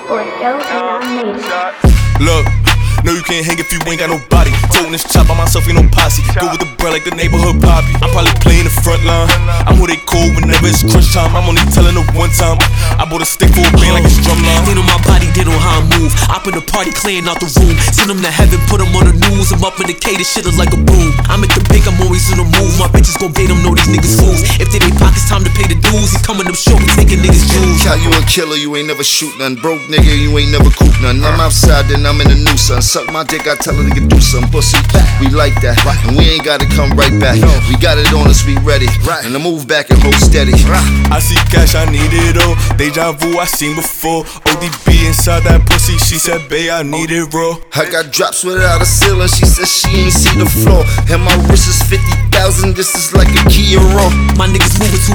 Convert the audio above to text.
or dope and I'm native. Look, no you can't hang if you ain't got no body. Toting this chop by myself, ain't no posse. Go with the bread like the neighborhood poppy. I'm probably playing the front line. I'm who they call whenever it's crunch time. I'm only telling her one time. I bought a stick for a band like it's drumline. They know my body, they know how I move. Up in the party, clearing out the room. Send them to heaven, put them on the news. I'm up in the K, this shit is like a boom. I'm at the bank, I'm always on the move. My bitches gon' bait them, know these niggas fools. If they pockets, time to pay the dues. He coming up short, we taking niggas jewels. How you a killer, you ain't never shoot none. Broke nigga, you ain't never coop none. I'm outside, then I'm in the new sun. Suck my dick, I tell a nigga do some pussy. We like that, and we ain't gotta come right back. We got it on us, we ready. And I move back and hold steady. I see cash, I need it all. Deja vu, I seen before. ODB inside that pussy, she said, babe, I need it raw. I got drops without a ceiling, she said she ain't see the floor. And my wrist is 50,000, this is like a Kia Roll. My niggas moving too